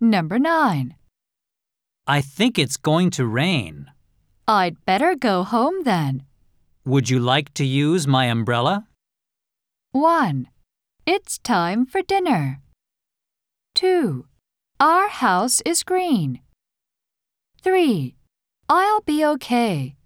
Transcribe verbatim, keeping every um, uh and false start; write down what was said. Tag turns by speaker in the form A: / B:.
A: Number nine.
B: I think it's going to rain.
A: I'd better go home then.
B: Would you like to use my umbrella?
A: one. It's time for dinner. two. Our house is green. three. I'll be okay.